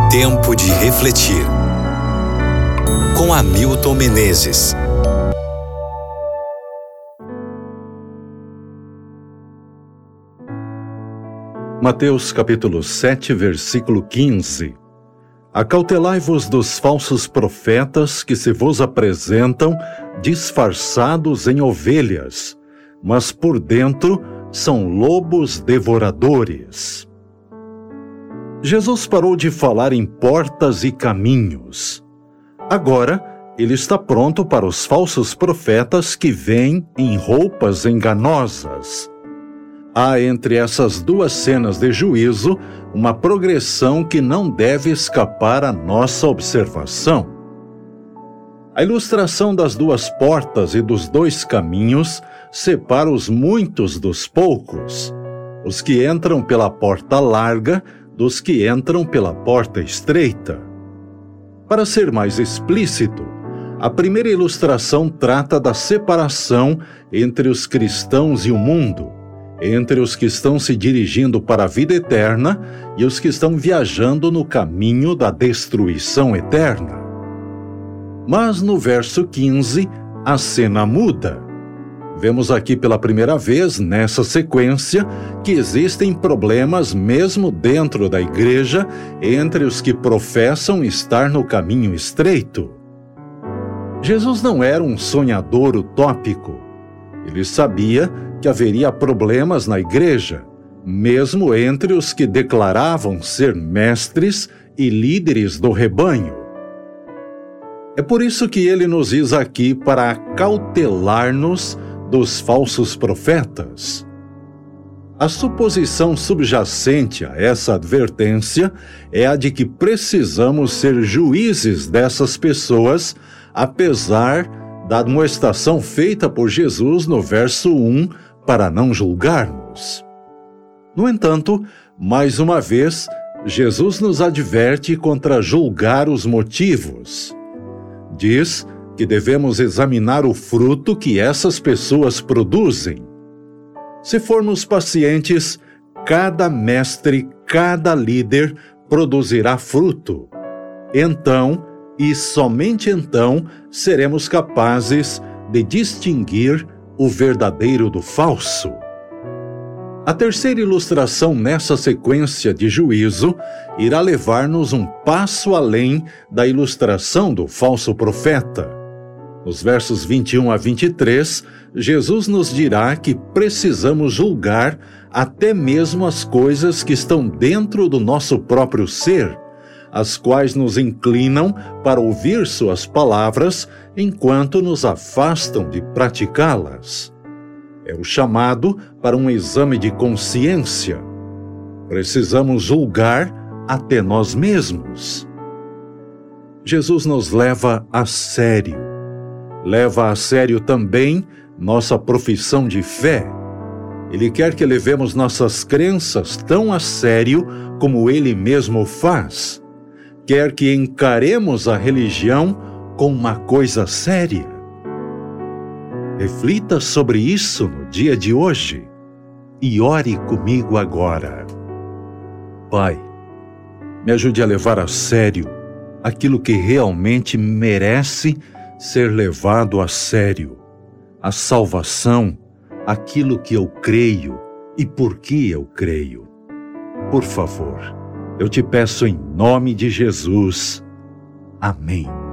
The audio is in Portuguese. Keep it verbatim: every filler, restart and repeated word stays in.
Tempo de refletir. Com Hamilton Menezes. Mateus capítulo sete, versículo quinze. Acautelai-vos dos falsos profetas que se vos apresentam disfarçados em ovelhas, mas por dentro são lobos devoradores. Jesus parou de falar em portas e caminhos. Agora, ele está pronto para os falsos profetas que vêm em roupas enganosas. Há entre essas duas cenas de juízo uma progressão que não deve escapar à nossa observação. A ilustração das duas portas e dos dois caminhos separa os muitos dos poucos, os que entram pela porta larga dos que entram pela porta estreita. Para ser mais explícito, a primeira ilustração trata da separação entre os cristãos e o mundo, entre os que estão se dirigindo para a vida eterna e os que estão viajando no caminho da destruição eterna. Mas no verso quinze, a cena muda. Vemos aqui pela primeira vez, nessa sequência, que existem problemas mesmo dentro da igreja entre os que professam estar no caminho estreito. Jesus não era um sonhador utópico. Ele sabia que haveria problemas na igreja, mesmo entre os que declaravam ser mestres e líderes do rebanho. É por isso que ele nos diz aqui para acautelar-nos dos falsos profetas. A suposição subjacente a essa advertência é a de que precisamos ser juízes dessas pessoas, apesar da admoestação feita por Jesus no verso um, para não julgarmos. No entanto, mais uma vez, Jesus nos adverte contra julgar os motivos. Diz que devemos examinar o fruto que essas pessoas produzem. Se formos pacientes, cada mestre, cada líder produzirá fruto. Então, e somente então, seremos capazes de distinguir o verdadeiro do falso. A terceira ilustração nessa sequência de juízo irá levar-nos um passo além da ilustração do falso profeta. Nos versos vinte e um a vinte e três, Jesus nos dirá que precisamos julgar até mesmo as coisas que estão dentro do nosso próprio ser, as quais nos inclinam para ouvir suas palavras enquanto nos afastam de praticá-las. É o chamado para um exame de consciência. Precisamos julgar até nós mesmos. Jesus nos leva a sério. Leva a sério também nossa profissão de fé. Ele quer que levemos nossas crenças tão a sério como Ele mesmo faz. Quer que encaremos a religião como uma coisa séria. Reflita sobre isso no dia de hoje e ore comigo agora. Pai, me ajude a levar a sério aquilo que realmente merece ser levado a sério. A salvação, aquilo que eu creio e por que eu creio. Por favor, eu te peço em nome de Jesus. Amém.